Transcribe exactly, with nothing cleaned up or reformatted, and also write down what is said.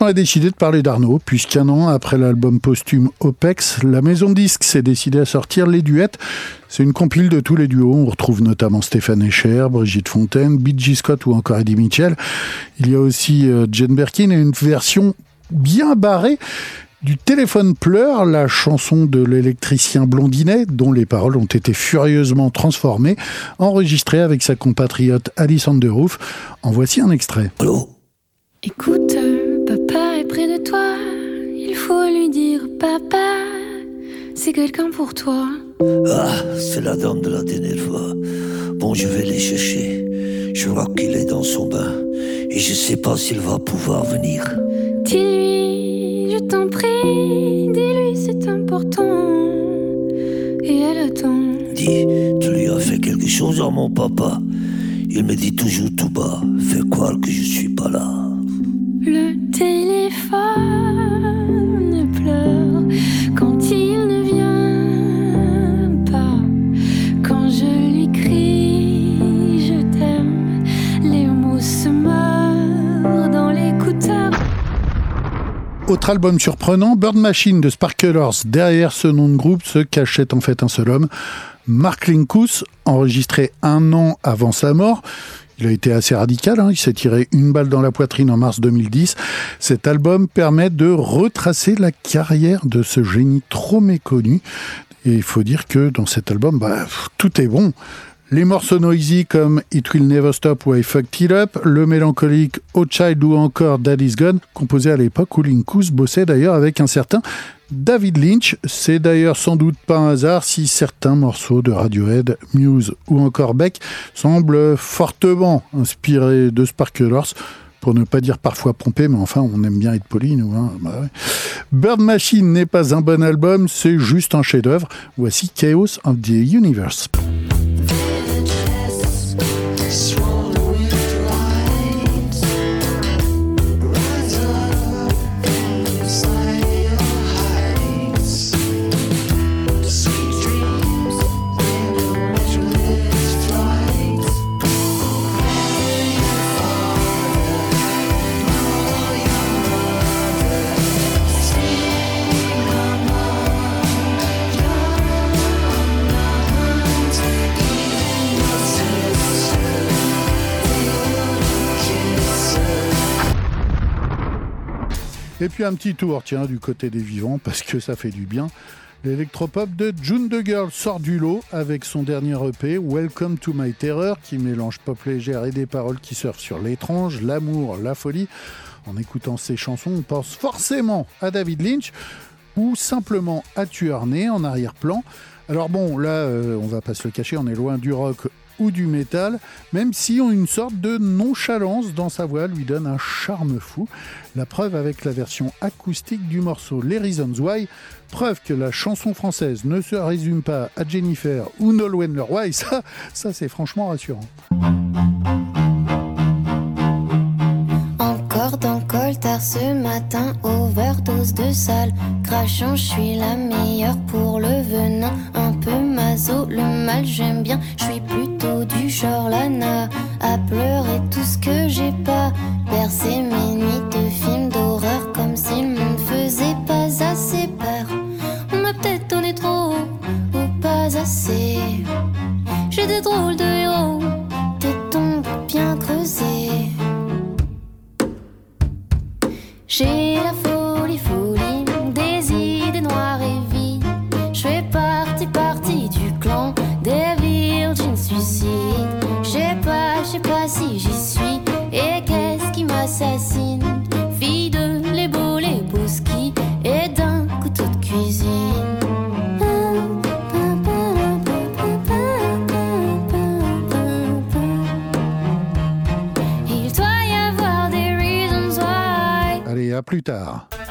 on a décidé de parler d'Arnaud, puisqu'un an après l'album posthume Opex, la maison de disques s'est décidée à sortir les duets. C'est une compile de tous les duos. On retrouve notamment Stéphane Escher, Brigitte Fontaine, B G Scott ou encore Eddie Mitchell. Il y a aussi euh, Jane Birkin et une version bien barrée du Téléphone pleure, la chanson de l'électricien blondinet, dont les paroles ont été furieusement transformées, enregistrée avec sa compatriote Alice Underouf. En voici un extrait. Allô ? Écoute, papa est près de toi, il faut lui dire papa, c'est quelqu'un pour toi. Ah, c'est la dame de la dernière fois. Bon, je vais les chercher. Je vois qu'il est dans son bain et je sais pas s'il va pouvoir venir. Dis-lui, je t'en prie, dis-lui c'est important. Et elle attend. Dis, tu lui as fait quelque chose à mon papa. Il me dit toujours tout bas, fais croire que je suis pas là. Le téléphone pleure quand il ne vient pas. Quand je lui crie je t'aime, les mots se meurent dans l'écouteur. Autre album surprenant, Bird Machine de Sparklers. Derrière ce nom de groupe se cachait en fait un seul homme, Mark Linkous, enregistré un an avant sa mort. Il a été assez radical, hein. Il s'est tiré une balle dans la poitrine en mars deux mille dix. Cet album permet de retracer la carrière de ce génie trop méconnu. Et il faut dire que dans cet album, bah, tout est bon. Les morceaux noisy comme It Will Never Stop ou I Fucked It Up, le mélancolique Oh Child ou encore Daddy's Gone, composé à l'époque où Linkous bossait d'ailleurs avec un certain David Lynch. C'est d'ailleurs sans doute pas un hasard si certains morceaux de Radiohead, Muse ou encore Beck semblent fortement inspirés de Sparklers, pour ne pas dire parfois pompés, mais enfin on aime bien être poli nous. Hein. Bah ouais. Bird Machine n'est pas un bon album, c'est juste un chef-d'œuvre. Voici Chaos of the Universe. Et puis un petit tour, tiens, du côté des vivants, parce que ça fait du bien. L'électropop de June the Girl sort du lot avec son dernier E P, Welcome to My Terror, qui mélange pop légère et des paroles qui surfent sur l'étrange, l'amour, la folie. En écoutant ces chansons, on pense forcément à David Lynch, ou simplement à Tueur Né en arrière-plan. Alors bon, là, euh, on va pas se le cacher, on est loin du rock ou du métal, même si une sorte de nonchalance dans sa voix lui donne un charme fou. La preuve avec la version acoustique du morceau Les Reasons Why, preuve que la chanson française ne se résume pas à Jennifer ou Nolwenn Leroy, ça, ça c'est franchement rassurant. Encore dans le coltard ce matin, overdose de sale, crachant, je suis la meilleure pour le venin, un peu maso, le mal j'aime bien, je suis plutôt du genre Lana, à pleurer tout ce que j'ai pas, bercer mes nuits de films d'horreur, comme si le monde faisait pas assez peur, on m'a peut-être donné trop, ou pas assez, j'ai des drôles de héros, des tombes bien creusées. J'ai la folie, folie, des idées noires et vides. Je fais partie, partie du clan des virgins suicides. Je sais pas, je sais pas si j'y suis. Et qu'est-ce qui m'assassine? Fille de les beaux, les beaux skis et d'un couteau de cuisine. Allez, à plus tard.